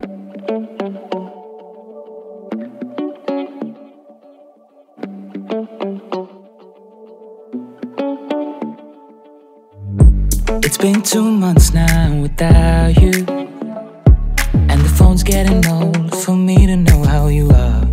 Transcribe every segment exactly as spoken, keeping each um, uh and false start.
It's been two months now without you, and the phone's getting old for me to know how you are.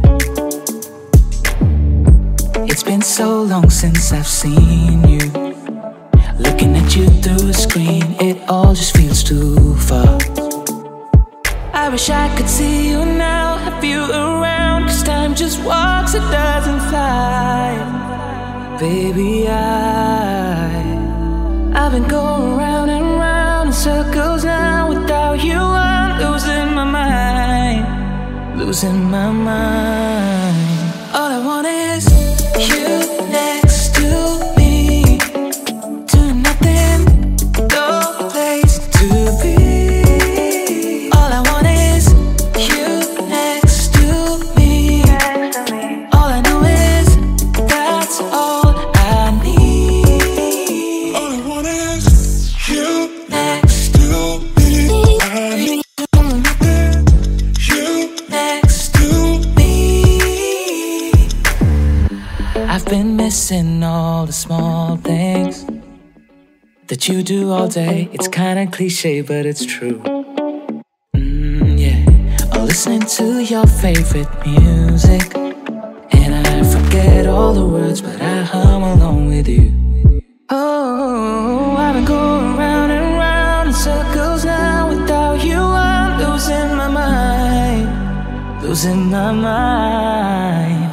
It's been so long since I've seen you. Looking at you through a screen, it all just feels too far. I wish I could see you now, have you around, 'cause time just walks, it doesn't fly. Baby, I I've been going round and round in circles now. Without you I'm losing my mind, losing my mind. All I want is you next to me, doing nothing, no place to be. All I want is you next to me. All I know is that's all I need. All I want is you next to me. I need you next to me. I've been missing all the small things that you do all day. It's kinda cliche, but it's true. Mm, yeah. Or listening to your favorite music, and I forget all the words, but I hum along with you. Oh, I've been going round and round in circles now. Without you I'm losing my mind, losing my mind.